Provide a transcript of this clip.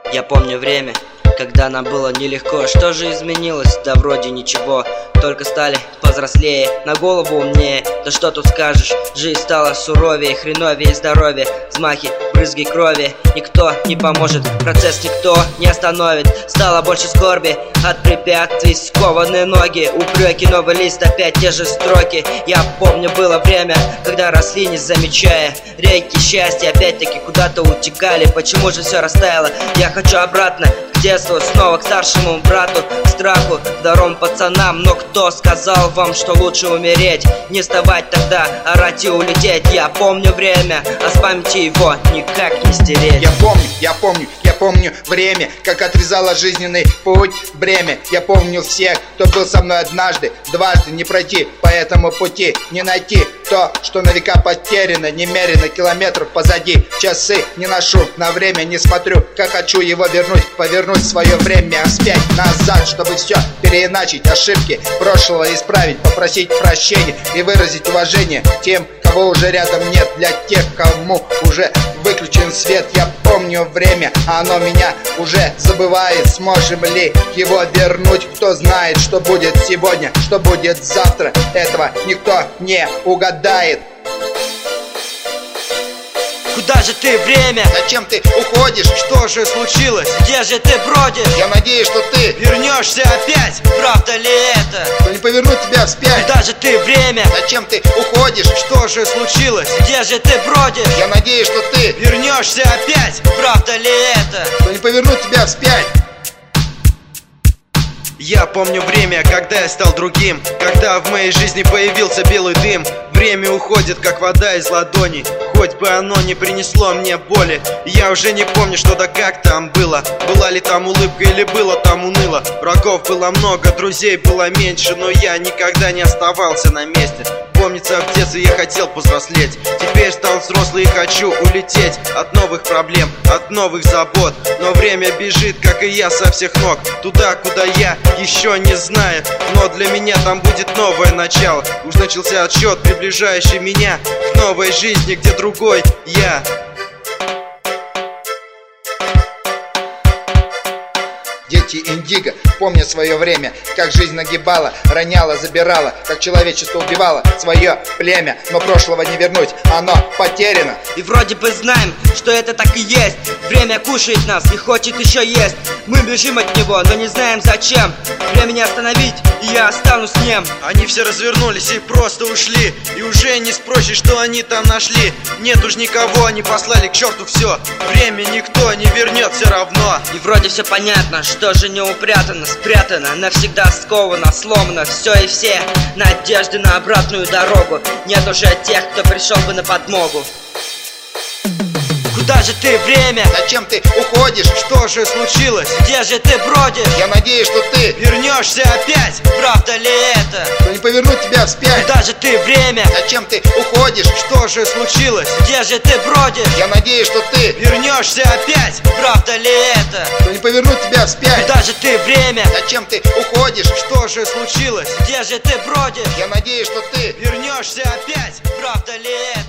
Я помню время, когда нам было нелегко. Что же изменилось? Да вроде ничего. Только стали повзрослее, на голову умнее. Да что тут скажешь, жизнь стала суровее, хреновее здоровье. Взмахи, брызги крови, никто не поможет, процесс никто не остановит. Стало больше скорби от препятствий, скованные ноги, упреки, новый лист, опять те же строки. Я помню, было время, когда росли, не замечая. Реки счастья опять-таки куда-то утекали. Почему же все растаяло? Я хочу обратно к детству, снова к старшему брату, к страху, к здоровым пацанам. Но кто сказал вам, что лучше умереть? Не вставать тогда, орать и улететь. Я помню время, а с памяти его никак не стереть. Я помню время, как отрезало жизненный путь бремя. Я помню всех, кто был со мной однажды, дважды. Не пройти по этому пути, не найти то, что на века потеряно, немерено километров позади. Часы не ношу, на время не смотрю, как хочу его вернуть, повернуть свое время вспять, назад, чтобы все переиначить, ошибки прошлого исправить, попросить прощения и выразить уважение тем, кого уже рядом нет, для тех, кому уже выключен свет. Я помню время, оно меня уже забывает. Сможем ли его вернуть? Кто знает, что будет сегодня, что будет завтра? Этого никто не угадает. Куда же ты, время? Зачем ты уходишь? Что же случилось? Где же ты бродишь? Я надеюсь, что ты вернешься опять. Правда ли это? Что не повернуть тебя вспять. Куда же ты, время? Зачем ты уходишь? Что же случилось? Где же ты бродишь? Я надеюсь, что ты вернешься опять. Правда ли это? Что не повернуть тебя вспять. Я помню время, когда я стал другим, когда в моей жизни появился белый дым. Время уходит, как вода из ладони, хоть бы оно не принесло мне боли. Я уже не помню, что да как там было. Была ли там улыбка или было там уныло. Врагов было много, друзей было меньше, но я никогда не оставался на месте. Помнится, в детстве я хотел повзрослеть. Теперь стал взрослый и хочу улететь от новых проблем, от новых забот. Но время бежит, как и я, со всех ног, туда, куда я еще не знаю. Но для меня там будет новое начало. Уж начался отсчет, приближающий меня к новой жизни, где другой я. Дети Индиго помнят свое время, как жизнь нагибала, роняла, забирала, как человечество убивало свое племя. Но прошлого не вернуть, оно потеряно. И вроде бы знаем, что это так и есть. Время кушает нас и хочет еще есть. Мы бежим от него, но не знаем зачем. Время не остановить, и я останусь с ним. Они все развернулись и просто ушли. И уже не спросишь, что они там нашли. Нет уж никого, они послали к черту все. Время никто не вернет все равно. И вроде все понятно, что же не упрятано, спрятано, навсегда сковано, сломано все и все. Надежды на обратную дорогу. Нет уже тех, кто пришел бы на подмогу. Куда же ты, время? Зачем ты уходишь? Что же случилось? Где же ты бродишь? Я надеюсь, что ты вернешься опять. Правда ли это? Что не повернуть тебя вспять. Куда же ты, время? Зачем ты уходишь? Что же случилось? Где же ты бродишь? Я надеюсь, что ты вернешься опять. Правда ли это? Что не повернуть тебя вспять. Куда же ты, время? Зачем ты уходишь? Что же случилось? Где же ты бродишь? Я надеюсь, что ты вернешься опять. Правда ли это?